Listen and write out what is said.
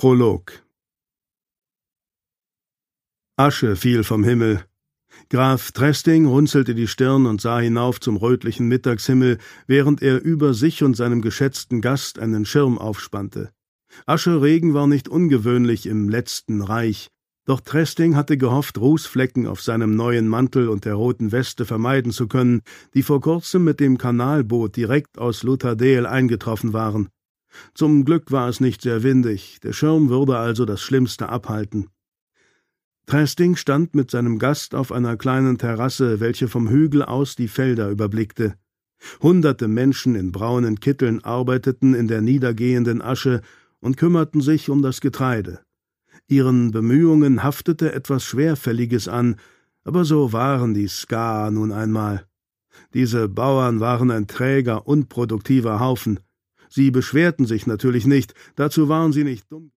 Prolog. Asche fiel vom Himmel. Graf Tresting runzelte die Stirn und sah hinauf zum rötlichen Mittagshimmel, während er über sich und seinem geschätzten Gast einen Schirm aufspannte. Ascheregen war nicht ungewöhnlich im letzten Reich, doch Tresting hatte gehofft, Rußflecken auf seinem neuen Mantel und der roten Weste vermeiden zu können, die vor kurzem mit dem Kanalboot direkt aus Luthadel eingetroffen waren. Zum Glück war es nicht sehr windig, der Schirm würde also das Schlimmste abhalten. Tresting stand mit seinem Gast auf einer kleinen Terrasse, welche vom Hügel aus die Felder überblickte. Hunderte Menschen in braunen Kitteln arbeiteten in der niedergehenden Asche und kümmerten sich um das Getreide. Ihren Bemühungen haftete etwas Schwerfälliges an, aber so waren die Skaer nun einmal. Diese Bauern waren ein träger, unproduktiver Haufen. Sie beschwerten sich natürlich nicht, dazu waren sie nicht dumm.